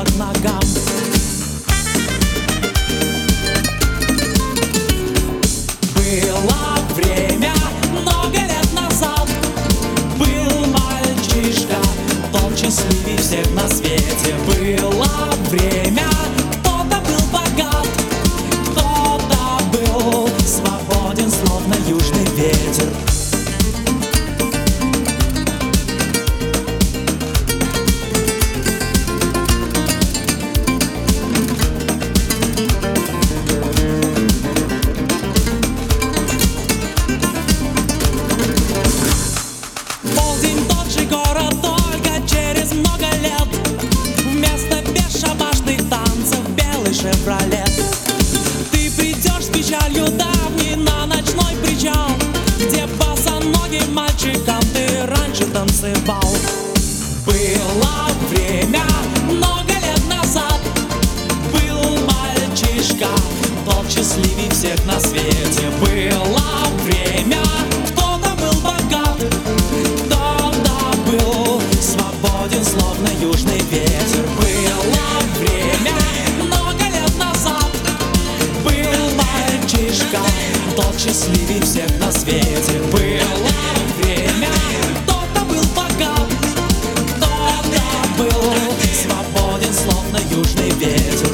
к ногам. Было время много лет назад. Был мальчишка, тот счастливей всех на свете. Было время, кто-то был богат, кто-то был свободен, словно южный ветер. Город только через много лет вместо бесшабашных танцев белый шевролет. Ты придешь с печалью давней на ночной причал, где босоногим мальчиком ты раньше танцевал. Было время много лет назад. Был мальчишка, тот счастливей всех на свете. Было время, кто-то был богат, свободен, словно южный ветер. Было время много лет назад. Был мальчишка, тот счастливей всех на свете. Было время, кто-то был богат, кто-то был свободен, словно южный ветер.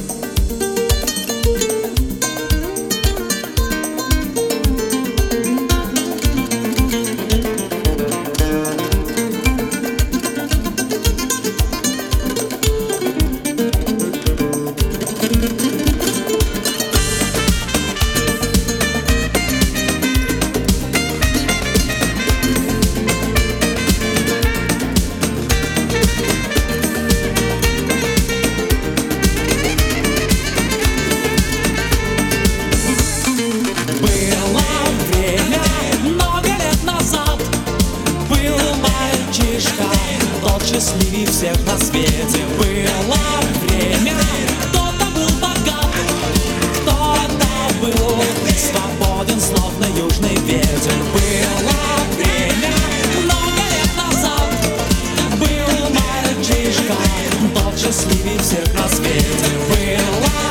Счастливей всех на свете. Было время, кто-то был богат, кто-то был свободен, словно южный ветер. Было время много лет назад. Был мальчишка, тот счастливей всех на свете. Было